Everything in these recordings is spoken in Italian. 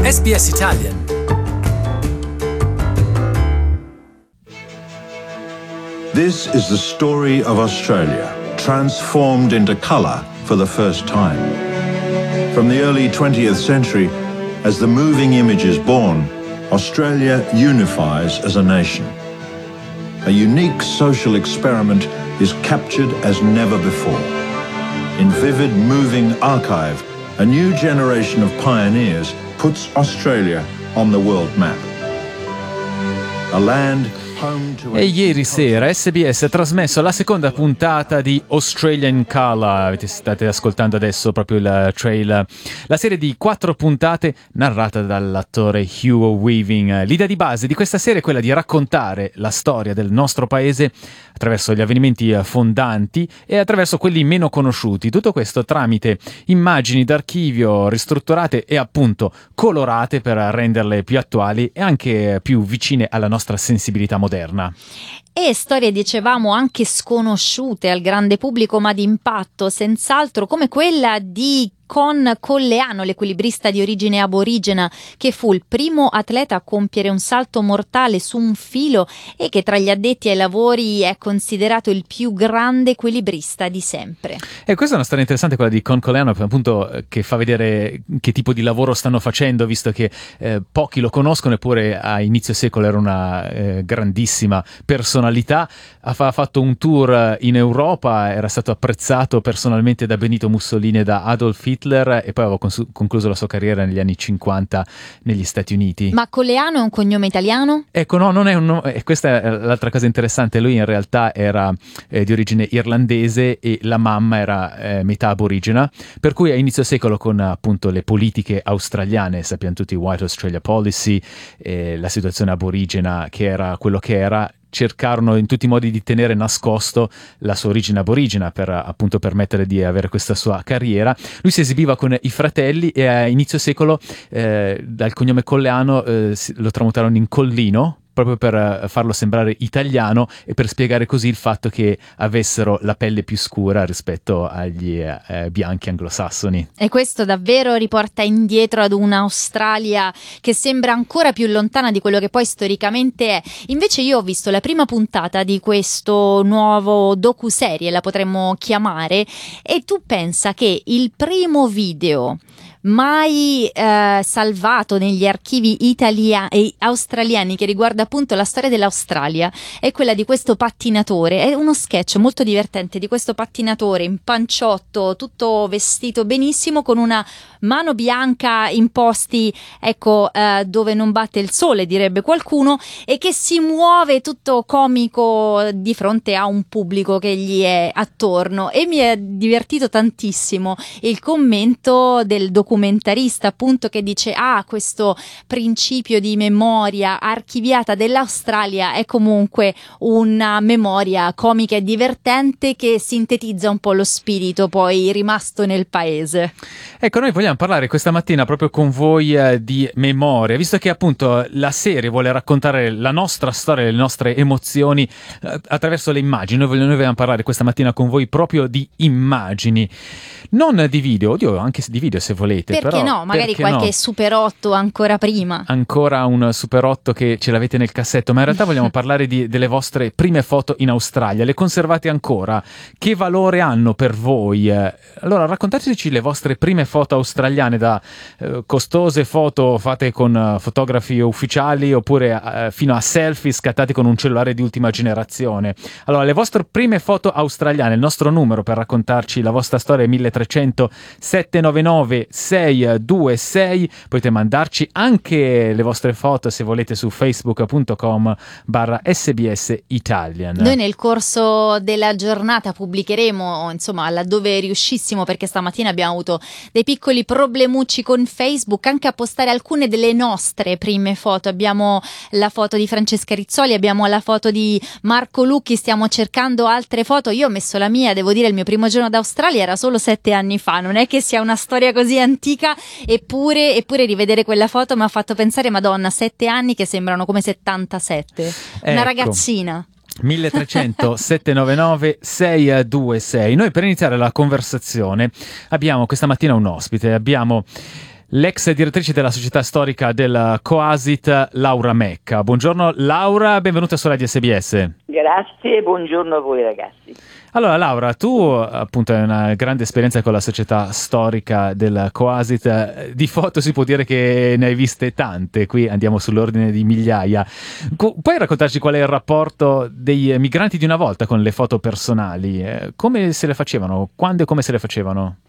SBS Italian. This is the story of Australia, transformed into colour for the first time. From the early 20th century, as the moving image is born, Australia unifies as a nation. A unique social experiment is captured as never before. In vivid, moving archive, a new generation of pioneers puts Australia on the world map. A land home to... E ieri sera SBS ha trasmesso la seconda puntata di Australian Colour. State ascoltando adesso proprio il trailer. La serie di 4 puntate narrata dall'attore Hugo Weaving. L'idea di base di questa serie è quella di raccontare la storia del nostro paese attraverso gli avvenimenti fondanti e attraverso quelli meno conosciuti. Tutto questo tramite immagini d'archivio ristrutturate e appunto colorate per renderle più attuali e anche più vicine alla nostra sensibilità moderna. E storie, dicevamo, anche sconosciute al grande pubblico ma di impatto, senz'altro, come quella di Con Colleano, l'equilibrista di origine aborigena, che fu il primo atleta a compiere un salto mortale su un filo e che tra gli addetti ai lavori è considerato il più grande equilibrista di sempre. E questa è una storia interessante, quella di Con Colleano, appunto, che fa vedere che tipo di lavoro stanno facendo, visto che pochi lo conoscono, eppure a inizio secolo era una grandissima personalità. Ha fatto un tour in Europa, era stato apprezzato personalmente da Benito Mussolini e da Adolf Hitler, e poi aveva concluso la sua carriera negli anni 50 negli Stati Uniti. Ma Colleano è un cognome italiano? Ecco, no, non è un nome. E questa è l'altra cosa interessante. Lui in realtà era di origine irlandese e la mamma era metà aborigena, per cui a inizio secolo, con appunto le politiche australiane, sappiamo tutti, White Australia Policy, la situazione aborigena che era quello che era, cercarono in tutti i modi di tenere nascosto la sua origine aborigena per appunto permettere di avere questa sua carriera. Lui si esibiva con i fratelli e a inizio secolo dal cognome Colleano lo tramutarono in Collino, proprio per farlo sembrare italiano e per spiegare così il fatto che avessero la pelle più scura rispetto agli bianchi anglosassoni. E questo davvero riporta indietro ad un'Australia che sembra ancora più lontana di quello che poi storicamente è. Invece io ho visto la prima puntata di questo nuovo docuserie, la potremmo chiamare, e tu pensa che il primo video mai salvato negli archivi australiani che riguarda appunto la storia dell'Australia è quella di questo pattinatore. È uno sketch molto divertente di questo pattinatore in panciotto, tutto vestito benissimo, con una mano bianca in posti, ecco, dove non batte il sole, direbbe qualcuno, e che si muove tutto comico di fronte a un pubblico che gli è attorno. E mi è divertito tantissimo il commento del documentarista, appunto, che dice: questo principio di memoria archiviata dell'Australia è comunque una memoria comica e divertente che sintetizza un po' lo spirito poi rimasto nel paese. Ecco, noi vogliamo parlare questa mattina proprio con voi di memoria, visto che appunto la serie vuole raccontare la nostra storia, le nostre emozioni attraverso le immagini. Noi vogliamo parlare questa mattina con voi proprio di immagini, non di video, anche di video se volete. Perché però, no? Magari qualche Super 8 ancora prima. Ancora un Super 8 che ce l'avete nel cassetto, ma in realtà vogliamo parlare delle vostre prime foto in Australia. Le conservate ancora? Che valore hanno per voi? Allora raccontateci le vostre prime foto australiane, da costose foto fatte con fotografi ufficiali oppure fino a selfie scattati con un cellulare di ultima generazione. Allora, le vostre prime foto australiane, il nostro numero per raccontarci la vostra storia è 1300 799 626. Potete mandarci anche le vostre foto se volete su facebook.com/SBS Italian. Noi nel corso della giornata pubblicheremo, insomma, laddove riuscissimo, perché stamattina abbiamo avuto dei piccoli problemucci con Facebook, anche a postare alcune delle nostre prime foto. Abbiamo la foto di Francesca Rizzoli, abbiamo la foto di Marco Lucchi, stiamo cercando altre foto. Io ho messo la mia, devo dire, il mio primo giorno d'Australia era solo 7 anni fa, non è che sia una storia così antica, eppure rivedere quella foto mi ha fatto pensare: Madonna, 7 anni che sembrano come 77, una ragazzina. 1300 799 626. Noi per iniziare la conversazione abbiamo questa mattina un ospite, abbiamo l'ex direttrice della Società Storica del Coasit, Laura Mecca. Buongiorno Laura, benvenuta su Radio SBS. Grazie e buongiorno a voi ragazzi. Allora Laura, tu appunto hai una grande esperienza con la Società Storica del Coasit, di foto si può dire che ne hai viste tante, qui andiamo sull'ordine di migliaia. Puoi raccontarci qual è il rapporto dei migranti di una volta con le foto personali? Come se le facevano? Quando e come se le facevano?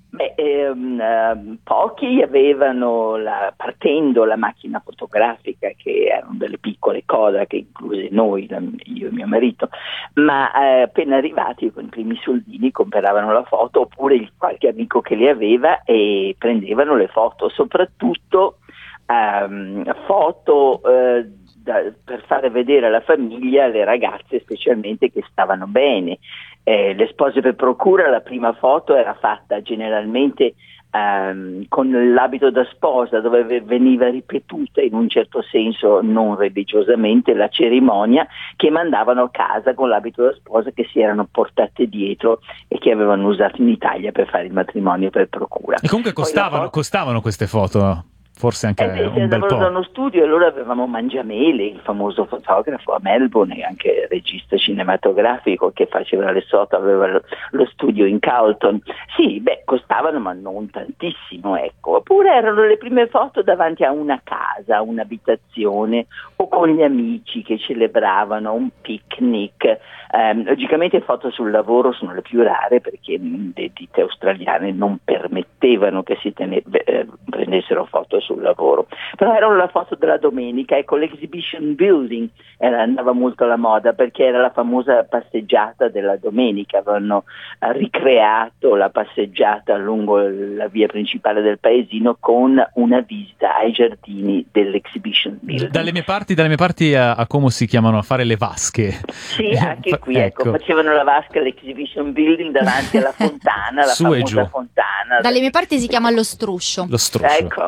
Pochi avevano partendo la macchina fotografica, che erano delle piccole Kodak, incluse noi, io e mio marito, ma appena arrivati con i primi soldini compravano la foto, oppure qualche amico che le aveva e prendevano le foto, soprattutto foto per fare vedere alla famiglia, alle ragazze specialmente, che stavano bene. Le spose per procura, la prima foto era fatta generalmente con l'abito da sposa, dove veniva ripetuta in un certo senso, non religiosamente, la cerimonia che mandavano a casa con l'abito da sposa, che si erano portate dietro e che avevano usato in Italia per fare il matrimonio per procura. E comunque costavano queste foto? Forse anche un bel po'. Da uno studio, allora avevamo Mangiamele, il famoso fotografo a Melbourne e anche regista cinematografico che faceva le foto, aveva lo studio in Carlton. Sì, costavano ma non tantissimo, ecco. Oppure erano le prime foto davanti a una casa, un'abitazione, o con gli amici che celebravano un picnic. Logicamente foto sul lavoro sono le più rare, perché le ditte australiane non permettevano che si prendessero foto sul lavoro, però erano la foto della domenica. Ecco, l'exhibition building andava molto alla moda, perché era la famosa passeggiata della domenica. Avevano ricreato la passeggiata lungo la via principale del paesino con una visita ai giardini dell'exhibition building. Dalle mie parti a Como si chiamano a fare le vasche. Sì, anche qui ecco, facevano la vasca all'exhibition building davanti alla fontana, la famosa fontana. Dalle mie parti si chiama lo struscio. Lo struscio. Ecco.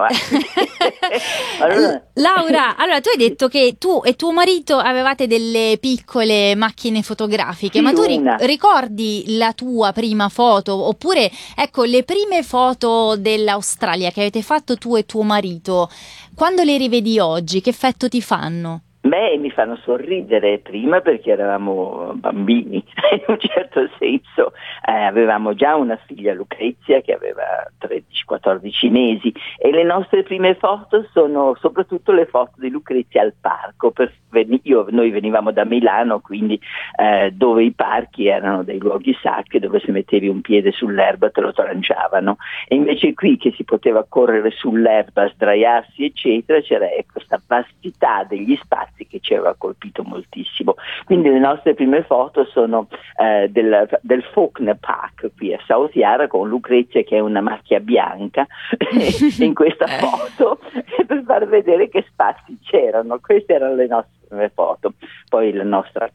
Laura, allora tu hai detto che tu e tuo marito avevate delle piccole macchine fotografiche, sì, ma tu ricordi la tua prima foto, oppure ecco le prime foto dell'Australia che avete fatto tu e tuo marito, quando le rivedi oggi, che effetto ti fanno? Mi fanno sorridere, prima perché eravamo bambini, in un certo senso. Avevamo già una figlia, Lucrezia, che aveva 13-14 mesi, e le nostre prime foto sono soprattutto le foto di Lucrezia al parco. Noi venivamo da Milano, quindi dove i parchi erano dei luoghi sacri, dove se mettevi un piede sull'erba te lo tranciavano, e invece qui, che si poteva correre sull'erba, sdraiarsi eccetera, c'era questa vastità degli spazi che ci aveva colpito moltissimo. Quindi le nostre prime foto sono del Faulkner Park qui a South Yarra, con Lucrezia che è una macchia bianca in questa foto, per far vedere che spazi c'erano. Queste erano le nostre prime foto. Poi la nostra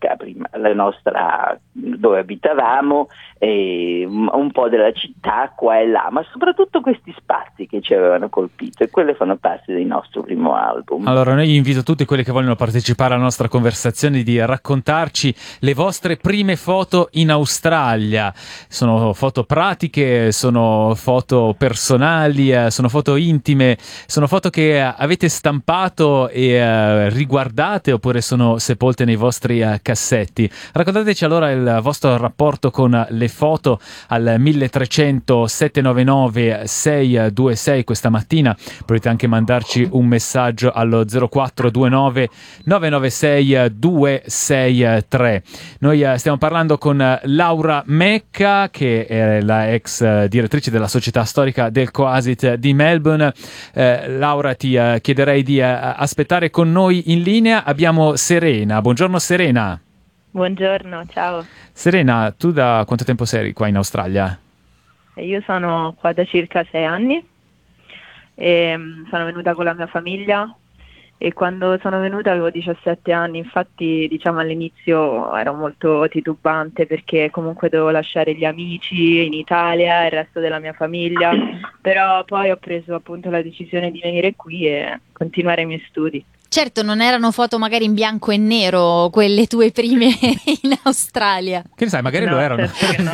dove abitavamo, e un po' della città qua e là, ma soprattutto questi spazi che ci avevano colpito, e quelle fanno parte del nostro primo album. Allora noi invito tutti quelli che vogliono partecipare alla nostra conversazione di raccontarci le vostre prime foto in Australia. Sono foto pratiche, sono foto personali, sono foto intime, sono foto che avete stampato e riguardate, oppure sono sepolte nei vostri cassetti. Raccontateci allora il vostro rapporto con le foto al 1300 799 626 questa mattina. Potete anche mandarci un messaggio allo 0429 996 263. Noi stiamo parlando con Laura Mecca, che è la ex direttrice della Società Storica del Coasit di Melbourne. Laura, ti chiederei di aspettare con noi in linea. Abbiamo Serena. Buongiorno Serena. Buongiorno, ciao. Serena, tu da quanto tempo sei qua in Australia? Io sono qua da circa 6 anni e sono venuta con la mia famiglia, e quando sono venuta avevo 17 anni. Infatti, diciamo, all'inizio ero molto titubante, perché comunque dovevo lasciare gli amici in Italia, il resto della mia famiglia, però poi ho preso appunto la decisione di venire qui e continuare i miei studi. Certo, non erano foto magari in bianco e nero, quelle tue prime in Australia. Che ne sai, magari No, lo erano. certo che no.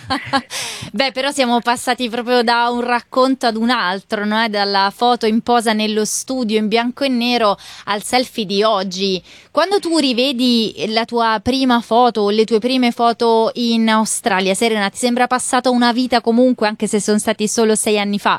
Beh, però siamo passati proprio da un racconto ad un altro, no? Dalla foto in posa nello studio in bianco e nero al selfie di oggi. Quando tu rivedi la tua prima foto o le tue prime foto in Australia, Serena, ti sembra passata una vita comunque, anche se sono stati solo 6 anni fa?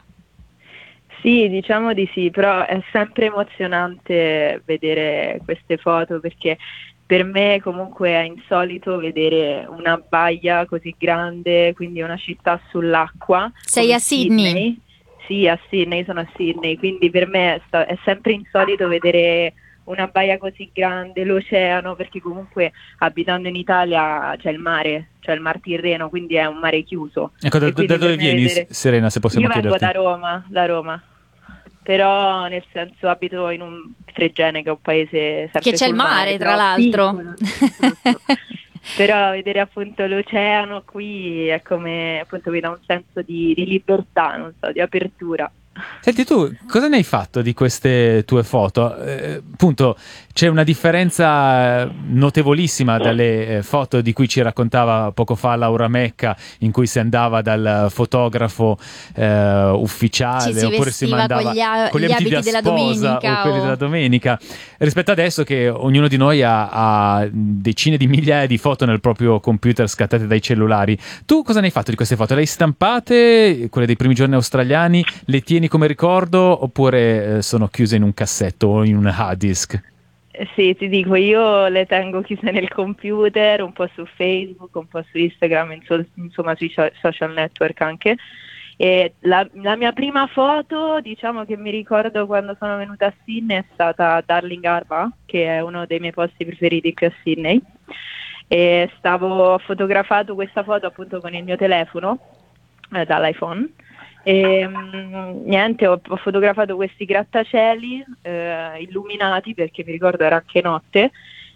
Sì, diciamo di sì, però è sempre emozionante vedere queste foto perché per me comunque è insolito vedere una baia così grande, quindi una città sull'acqua. Sei come a Sydney? Sì, a Sydney, sono a Sydney, quindi per me è sempre insolito vedere una baia così grande, l'oceano, perché comunque abitando in Italia c'è il mare Tirreno, quindi è un mare chiuso. Ecco, da dove vieni, Serena, se possiamo Io vengo chiederti? da Roma, però nel senso abito in un Fregene, che è un paese sempre Che c'è il sul mare, tra però l'altro. piccolo, giusto. Però vedere appunto l'oceano qui è come, appunto, mi dà un senso di libertà, non so, di apertura. Senti, tu cosa ne hai fatto di queste tue foto? Appunto, c'è una differenza notevolissima dalle foto di cui ci raccontava poco fa Laura Mecca, in cui si andava dal fotografo ufficiale, Ci si oppure si vestiva mandava con gli abiti da abiti della sposa domenica o quelli o- della domenica, rispetto adesso che ognuno di noi ha decine di migliaia di foto nel proprio computer scattate dai cellulari. Tu cosa ne hai fatto di queste foto? Le hai stampate, quelle dei primi giorni australiani, le tieni come ricordo oppure sono chiuse in un cassetto o in un hard disk? Sì, ti dico, io le tengo chiuse nel computer, un po' su Facebook, un po' su Instagram, insomma sui social network anche. E la mia prima foto, diciamo, che mi ricordo quando sono venuta a Sydney è stata a Darling Harbour, che è uno dei miei posti preferiti qui a Sydney. E ho fotografato questa foto appunto con il mio telefono, dall'iPhone. E niente, ho fotografato questi grattacieli illuminati, perché mi ricordo era anche notte,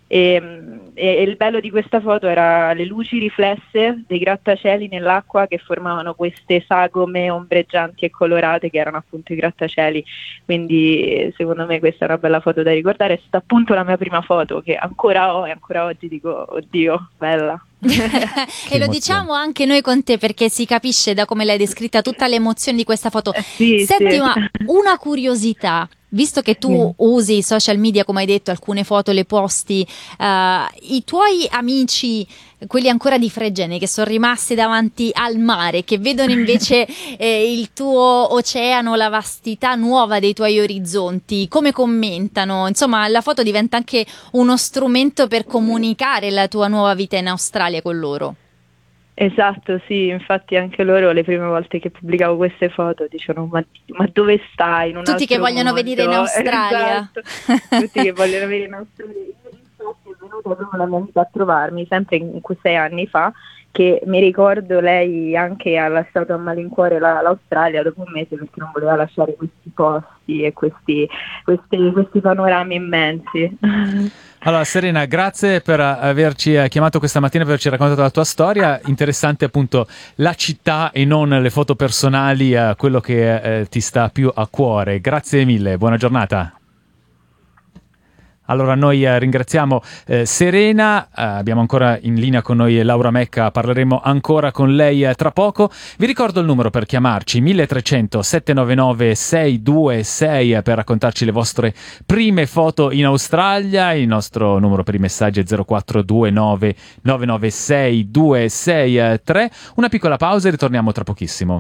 e il bello di questa foto era le luci riflesse dei grattacieli nell'acqua che formavano queste sagome ombreggianti e colorate che erano appunto i grattacieli. Quindi secondo me questa è una bella foto da ricordare, è stata appunto la mia prima foto che ancora ho e ancora oggi dico oddio, bella. E lo emozione. diciamo anche noi con te, perché si capisce da come l'hai descritta tutta l'emozione di questa foto. Sì, Senti, sì. ma una curiosità, visto che tu usi i social media, come hai detto, alcune foto le posti, i tuoi amici, quelli ancora di Fregene, che sono rimasti davanti al mare, che vedono invece il tuo oceano, la vastità nuova dei tuoi orizzonti, come commentano? Insomma, la foto diventa anche uno strumento per comunicare la tua nuova vita in Australia con loro. Esatto, sì, infatti anche loro le prime volte che pubblicavo queste foto dicevano ma dove stai? In un Tutti che altro vogliono mondo?" venire in Australia. Esatto, tutti che vogliono venire in Australia. Io infatti è venuta proprio la mia amica a trovarmi sempre in quei 6 anni fa, che mi ricordo lei anche ha lasciato a malincuore l'Australia dopo un mese perché non voleva lasciare questi posti e questi panorami immensi. Allora, Serena, grazie per averci chiamato questa mattina, per averci raccontato la tua storia. Interessante appunto la città e non le foto personali, quello che ti sta più a cuore. Grazie mille, buona giornata. Allora noi ringraziamo Serena, abbiamo ancora in linea con noi Laura Mecca, parleremo ancora con lei tra poco. Vi ricordo il numero per chiamarci, 1300 799 626, per raccontarci le vostre prime foto in Australia. Il nostro numero per i messaggi è 0429 996 263. Una piccola pausa e ritorniamo tra pochissimo.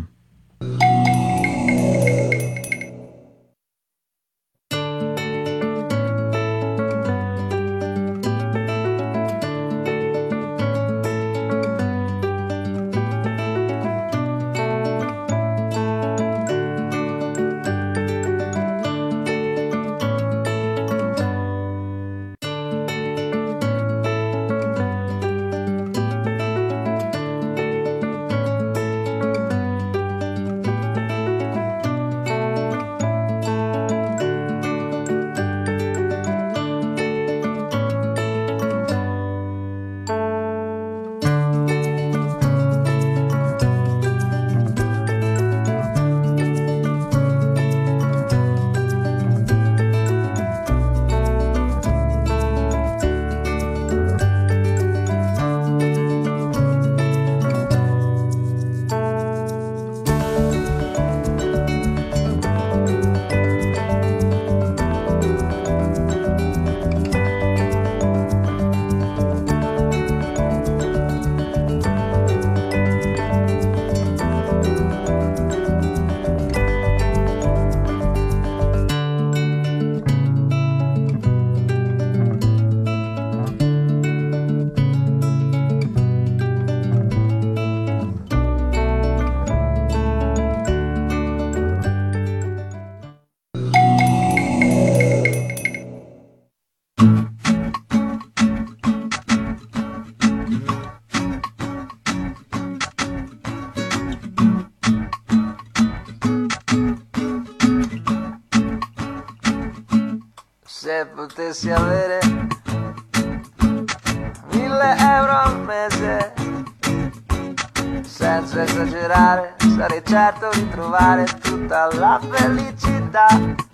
Se potessi avere 1.000 euro al mese, senza esagerare, sarei certo di trovare tutta la felicità.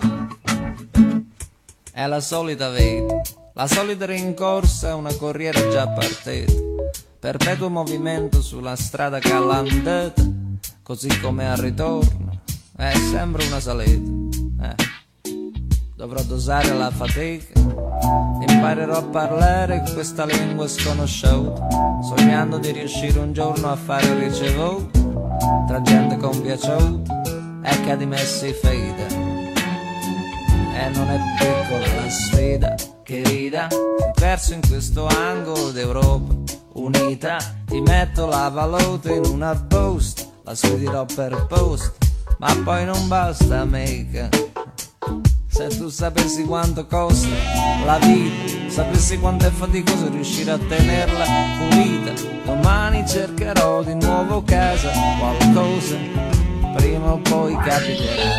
È la solita vita, la solita rincorsa, una corriera già partita, perpetuo movimento sulla strada calandata, così come al ritorno, è sempre una salita. Dovrò dosare la fatica, imparerò a parlare questa lingua sconosciuta, sognando di riuscire un giorno a fare un ricevuto tra gente compiaciuta e che di me si fida. E non è piccola la sfida che rida, perso in questo angolo d'Europa unita, ti metto la valuta in una busta, la sfiderò per post, ma poi non basta mica. Se tu sapessi quanto costa la vita, sapessi quanto è faticoso riuscire a tenerla pulita, domani cercherò di nuovo casa, qualcosa prima o poi capiterà.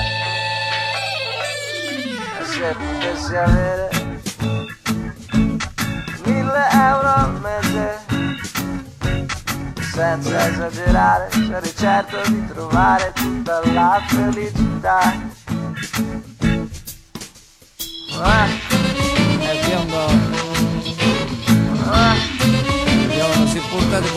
Se potessi avere 1.000 euro al mese, senza esagerare, sarei certo di trovare tutta la felicità. È biondo, biondo si punta di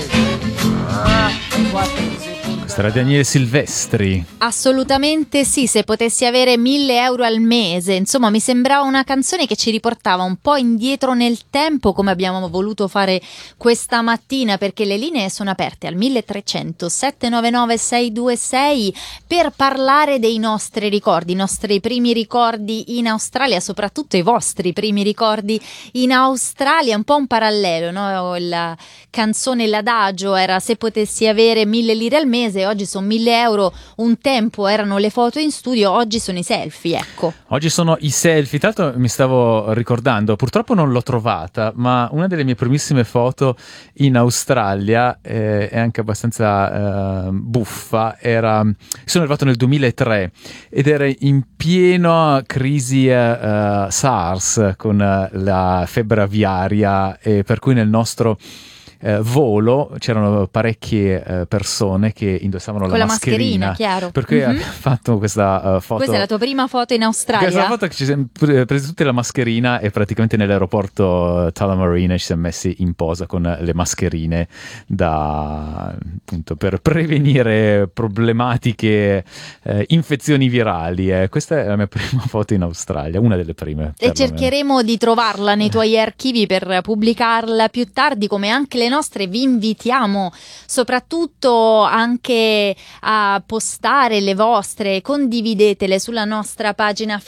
4 Questa era Daniele Silvestri. Assolutamente sì, se potessi avere 1.000 euro al mese. Insomma, mi sembrava una canzone che ci riportava un po' indietro nel tempo, come abbiamo voluto fare questa mattina, perché le linee sono aperte al 1300 799 626 per parlare dei nostri ricordi, i nostri primi ricordi in Australia, soprattutto i vostri primi ricordi in Australia. Un po' un parallelo, no? La canzone, l'adagio era se potessi avere 1.000 lire al mese, oggi sono 1.000 euro, un tempo erano le foto in studio, oggi sono i selfie, ecco. Oggi sono i selfie, tra l'altro mi stavo ricordando, purtroppo non l'ho trovata, ma una delle mie primissime foto in Australia è anche abbastanza buffa, sono arrivato nel 2003 ed era in piena crisi SARS con la febbre aviaria, per cui nel nostro volo c'erano parecchie persone che indossavano con la mascherina, chiaro. Per cui abbiamo fatto questa foto. Questa è la tua prima foto in Australia? Questa è la foto che ci siamo presi tutti la mascherina e praticamente nell'aeroporto Tullamarine ci siamo messi in posa con le mascherine appunto per prevenire problematiche, infezioni virali. Questa è la mia prima foto in Australia, una delle prime. E cercheremo di trovarla nei tuoi archivi per pubblicarla più tardi, come anche le nostre. Vi invitiamo soprattutto anche a postare le vostre, condividetele sulla nostra pagina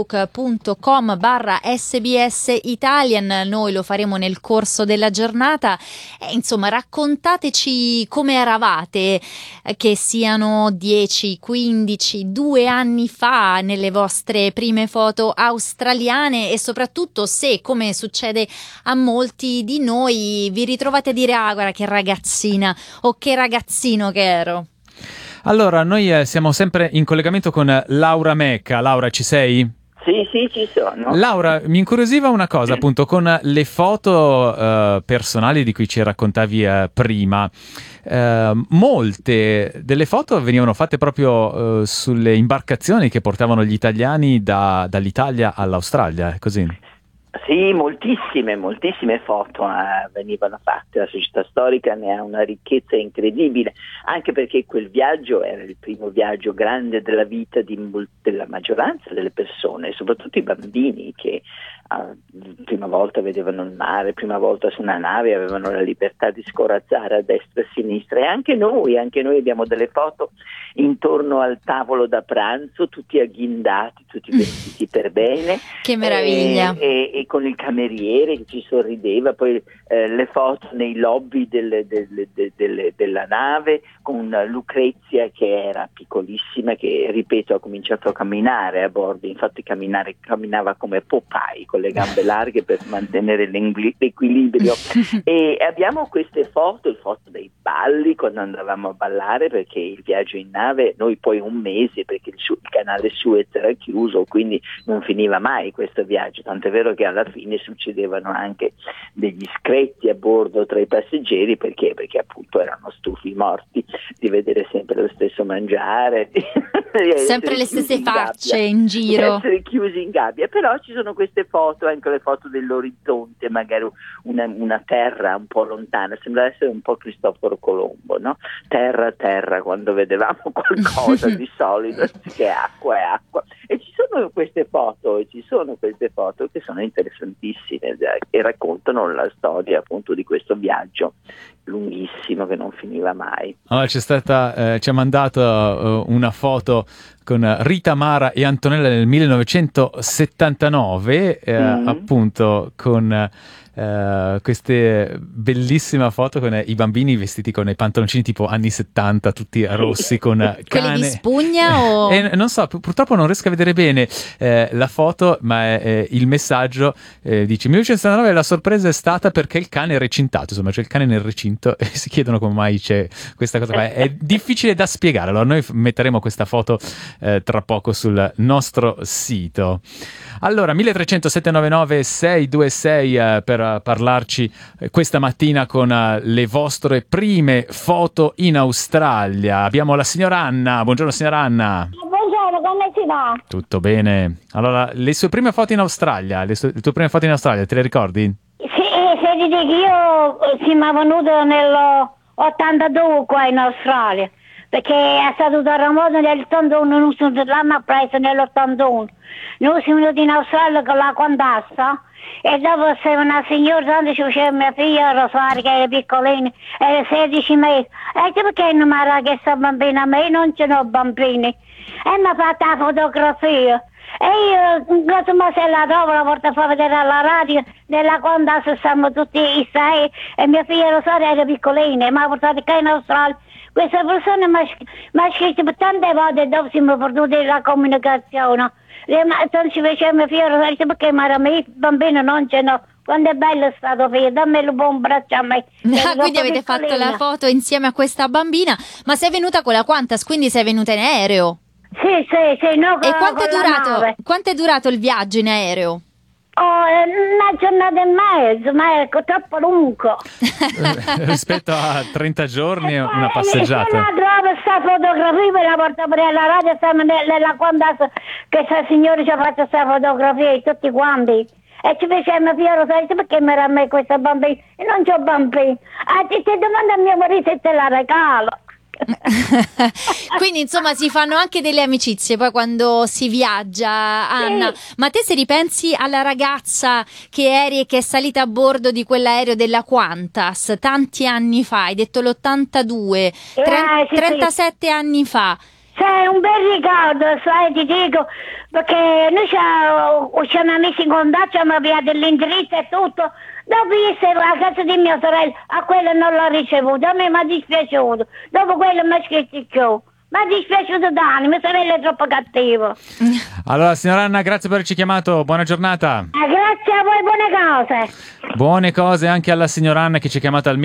facebook.com/SBS Italian. Noi lo faremo nel corso della giornata e insomma raccontateci come eravate, che siano 10, 15, 2 anni fa, nelle vostre prime foto australiane, e soprattutto se, come succede a molti di noi, vi ritrovate a dire guarda che ragazzina o che ragazzino che ero. Allora, noi siamo sempre in collegamento con Laura Mecca. Laura, ci sei? Sì, ci sono. Laura, mi incuriosiva una cosa, appunto, con le foto personali di cui ci raccontavi prima. Molte delle foto venivano fatte proprio sulle imbarcazioni che portavano gli italiani dall'Italia all'Australia, è così? Sì, moltissime foto venivano fatte. La società storica ne ha una ricchezza incredibile, anche perché quel viaggio era il primo viaggio grande della vita della maggioranza delle persone, soprattutto i bambini che prima volta vedevano il mare, prima volta su una nave, avevano la libertà di scorazzare a destra e a sinistra, e anche noi abbiamo delle foto intorno al tavolo da pranzo, tutti agghindati, tutti vestiti per bene. Che meraviglia! E con il cameriere che ci sorrideva, poi le foto nei lobby della nave con Lucrezia che era piccolissima, che ripeto ha cominciato a camminare a bordo, infatti camminava come Popeye con le gambe larghe per mantenere l'equilibrio. E abbiamo queste foto dei balli quando andavamo a ballare, perché il viaggio in nave, noi poi un mese, perché il canale Suez era chiuso, quindi non finiva mai questo viaggio, tant'è vero che alla fine succedevano anche degli scretti a bordo tra i passeggeri, perché appunto erano stufi morti di vedere sempre lo stesso mangiare, sempre le stesse facce in giro, essere chiusi in gabbia. Però ci sono queste foto, anche le foto dell'orizzonte, magari una terra un po' lontana, sembra essere un po' Cristoforo Colombo, no? Terra, quando vedevamo qualcosa di solido, che acqua è acqua. E ci sono queste foto che sono interessantissime e raccontano la storia appunto di questo viaggio lunghissimo che non finiva mai. Allora, ci ha mandato una foto con Rita Mara e Antonella nel 1979, appunto con queste bellissime foto con i bambini vestiti con i pantaloncini tipo anni 70, tutti rossi, con cane. Quelli di spugna o... non so, purtroppo non riesco a vedere bene la foto, ma il messaggio dice 1979 la sorpresa è stata perché il cane è recintato, insomma c'è il cane nel recinto e si chiedono come mai c'è questa cosa qua. È difficile da spiegare, allora noi metteremo questa foto tra poco sul nostro sito. Allora 1300-799-626 per parlarci questa mattina con le vostre prime foto in Australia. Abbiamo la signora Anna. Buongiorno signora Anna. Buongiorno, come si va? Tutto bene. Allora, le sue prime foto in Australia, le tue prime foto in Australia, te le ricordi? Sì, se ti dico, io si mi è venuto nell'82 qua in Australia, perché è stato un terremoto nell'81, l'hanno preso nell'81. Noi siamo venuti in Australia con la Quantassa e dopo c'era una signora, tanto ci faceva mia figlia Rosaria, che era piccolina, era 16 mesi. E perché non mi ha chiesto bambina a me? Io non ce n'ho bambini. E mi ha fatto la fotografia. E io, cosa mi se la trovo, la porto a far vedere alla radio, nella Quantassa siamo tutti i 6, e mia figlia Rosaria era piccolina, e mi ha portato qua in Australia. Questa persona mi ha scritto per tante volte dove siamo perduti la comunicazione. Ma ci faceva mia figlia Rosaria, perché i bambini non ce n'ho. Quando è bello è stato figlio, dammi un buon braccio a me. Quindi avete fatto la foto insieme a questa bambina, ma sei venuta con la Qantas, quindi sei venuta in aereo? Sì, no, e quanto è durato il viaggio in aereo? Una giornata e mezzo, ma è troppo lungo. Rispetto a 30 giorni è una passeggiata. Se la trovo questa fotografia, me la porto pure alla radio, stiamo nella Quantassa, che questa signora ci ha fatto questa fotografia di tutti quanti. E ci facciamo Piero, sai perché mi era a me questa bambina? E non c'ho bambini. Ti domanda a mio marito se te la regalo. Quindi insomma si fanno anche delle amicizie poi quando si viaggia, Anna. Sì. Ma te se ripensi alla ragazza che eri e che è salita a bordo di quell'aereo della Qantas tanti anni fa, hai detto l'82, 37 anni fa. C'è un bel ricordo, sai, ti dico, perché noi ci siamo messi in contatto, ci abbiamo avviato l'indirizzo e tutto. Dopo io ero a casa di mia sorella, a quello non l'ho ricevuto, a me mi è dispiaciuto. Dopo quello mi ha scritto più. Mi è dispiaciuto Dani, mia sorella è troppo cattiva. Allora, signora Anna, grazie per averci chiamato, buona giornata. Grazie a voi, buone cose. Buone cose anche alla signora Anna che ci ha chiamato al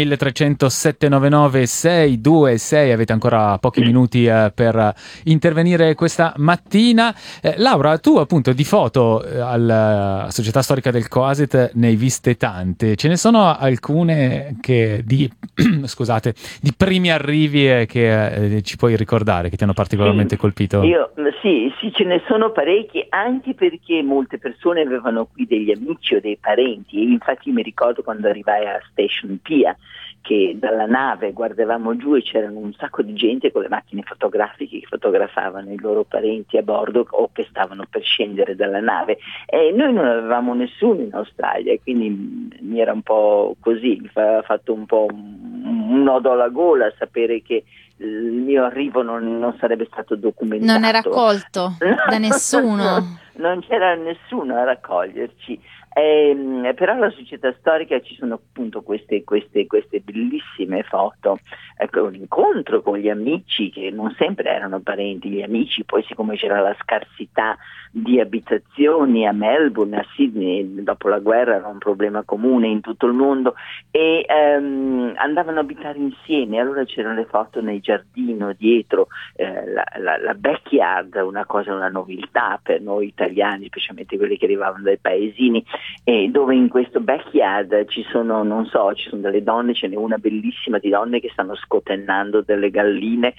1300-799-626. Avete ancora pochi minuti per intervenire questa mattina. Laura, tu appunto di foto alla Società Storica del Coasit ne hai viste tante. Ce ne sono alcune che di primi arrivi che ci puoi ricordare, che ti hanno particolarmente colpito? Sì, ce ne sono parecchi, anche perché molte persone avevano qui degli amici o dei parenti. E infatti mi ricordo quando arrivai a Station Pia, che dalla nave guardavamo giù e c'erano un sacco di gente con le macchine fotografiche che fotografavano i loro parenti a bordo o che stavano per scendere dalla nave, e noi non avevamo nessuno in Australia, quindi mi era un po' così, mi aveva fatto un po' un nodo alla gola sapere che il mio arrivo non sarebbe stato documentato. Non era accolto da nessuno. Non c'era nessuno a raccoglierci. Però alla società storica ci sono appunto queste bellissime foto, ecco, un incontro con gli amici che non sempre erano parenti, gli amici, poi siccome c'era la scarsità di abitazioni a Melbourne, a Sydney, dopo la guerra era un problema comune in tutto il mondo, e andavano a abitare insieme, allora c'erano le foto nel giardino dietro, la backyard, una nobiltà per noi italiani, specialmente quelli che arrivavano dai paesini, e dove in questo backyard ci sono delle donne, ce n'è una bellissima di donne che stanno scotennando delle galline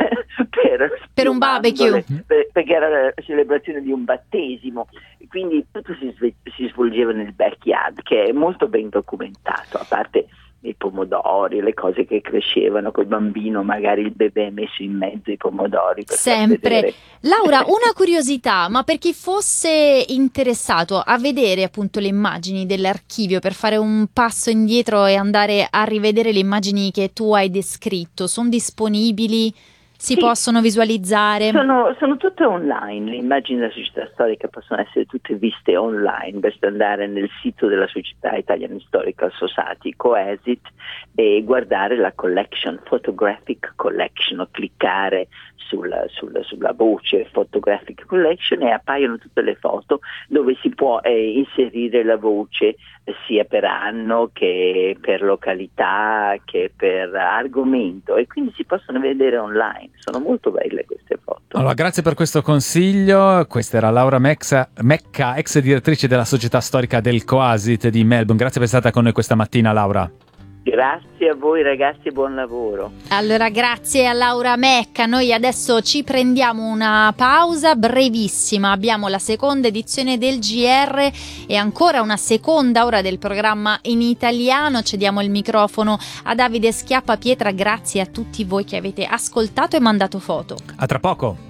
per un barbecue, perché era la celebrazione di un battesimo, quindi tutto si svolgeva nel backyard, che è molto ben documentato, a parte i pomodori, le cose che crescevano col bambino, magari il bebè messo in mezzo ai pomodori per sempre. Laura, una curiosità, ma per chi fosse interessato a vedere appunto le immagini dell'archivio, per fare un passo indietro e andare a rivedere le immagini che tu hai descritto, sono disponibili? Si possono visualizzare? Sono tutte online, le immagini della società storica possono essere tutte viste online, basta andare nel sito della Società Italian Historical Society, Coesit, e guardare la collection, Photographic Collection, o cliccare sulla voce Photographic Collection e appaiono tutte le foto dove si può inserire la voce sia per anno che per località che per argomento, e quindi si possono vedere online. Sono molto belle queste foto. Allora, grazie per questo consiglio. Questa era Laura Mecca, ex direttrice della Società Storica del Coesit di Melbourne. Grazie per essere stata con noi questa mattina, Laura. Grazie a voi ragazzi e buon lavoro. Allora, grazie a Laura Mecca. Noi adesso ci prendiamo una pausa brevissima, abbiamo la seconda edizione del GR e ancora una seconda ora del programma in italiano. Cediamo il microfono a Davide Schiappapietra. Grazie a tutti voi che avete ascoltato e mandato foto. A tra poco.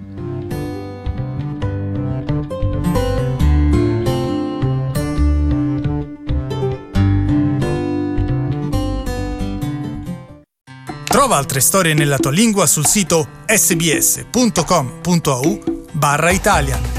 Trova altre storie nella tua lingua sul sito sbs.com.au/Italian.